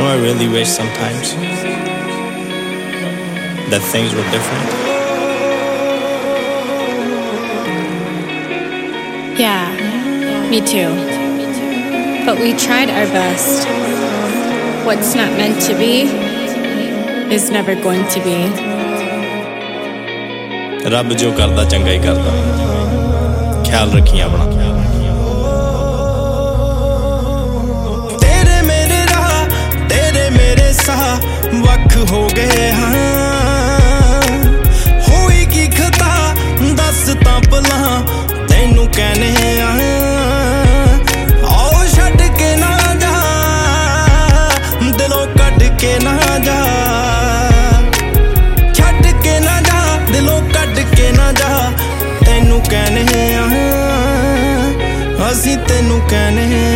I really wish sometimes that things were different. Yeah, me too. But we tried our best. What's not meant to be is never going to be. ਰੱਬ ਜੋ ਕਰਦਾ ਚੰਗਾ ਹੀ ਕਰਦਾ ਖਿਆਲ ਰੱਖੀ ਆਪਣਾ ਤੇਰੇ ਮੇਰੇ ਰਾਹ ਤੇਰੇ ਮੇਰੇ ਸਾਹ ਵੱਖ ਹੋ ਗਏ ਹਾਂ ਹੋਈ ਕੀ ਖਤਾ ਦੱਸ ਤਾਂ ਭਲਾ ਤੈਨੂੰ ਕਹਿੰਦੇ ਆ ਆਓ ਛੱਡ ਕੇ ਨਾ ਜਾ ਦਿਲੋਂ ਕੱਢ ਕੇ ਨਾ ਜਾ ਛੱਡ ਕੇ ਨਾ ਜਾ ਦਿਲੋਂ ਕੱਢ ਕੇ ਨਾ ਜਾ ਤੈਨੂੰ ਕਹਿੰਦੇ ਆ ਅਸੀਂ ਤੈਨੂੰ ਕਹਿੰਦੇ